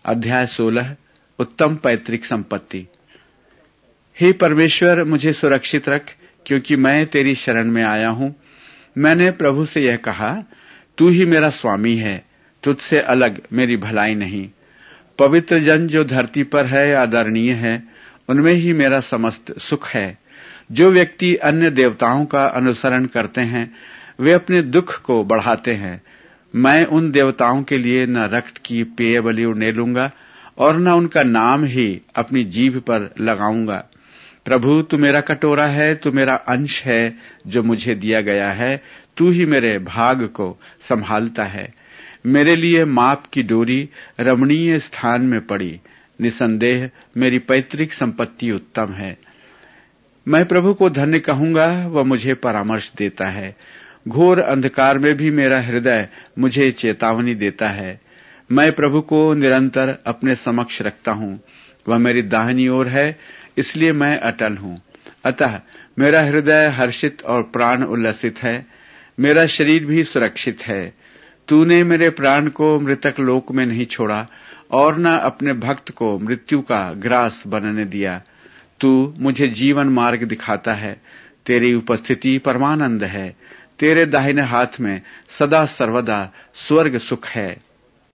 अध्याय 16 उत्तम पैतृक संपत्ति। हे परमेश्वर, मुझे सुरक्षित रख, क्योंकि मैं तेरी शरण में आया हूं। मैंने प्रभु से यह कहा, तू ही मेरा स्वामी है, तुझसे अलग मेरी भलाई नहीं। पवित्र जन जो धरती पर है आदरणीय है, उनमें ही मेरा समस्त सुख है। जो व्यक्ति अन्य देवताओं का अनुसरण करते हैं, वे अपने दुख को बढ़ाते हैं। मैं उन देवताओं के लिए न रक्त की पेय बलि उण्डेलूंगा और न उनका नाम ही अपनी जीभ पर लगाऊंगा। प्रभु, तू मेरा कटोरा है, तू मेरा अंश है जो मुझे दिया गया है। तू ही मेरे भाग को संभालता है। मेरे लिए माप की डोरी रमणीय स्थान में पड़ी। निसंदेह मेरी पैतृक संपत्ति उत्तम है। मैं प्रभु को धन्य कहूंगा, वह मुझे परामर्श देता है। घोर अंधकार में भी मेरा हृदय मुझे चेतावनी देता है। मैं प्रभु को निरंतर अपने समक्ष रखता हूं। वह मेरी दाहिनी ओर है, इसलिए मैं अटल हूं। अतः मेरा हृदय हर्षित और प्राण उल्लसित है। मेरा शरीर भी सुरक्षित है। तूने मेरे प्राण को मृतक लोक में नहीं छोड़ा और न अपने भक्त को मृत्यु का ग्रास बनने दिया। तू मुझे जीवन मार्ग दिखाता है। तेरी उपस्थिति परमानंद है। तेरे दाहिने हाथ में सदा सर्वदा स्वर्ग सुख है।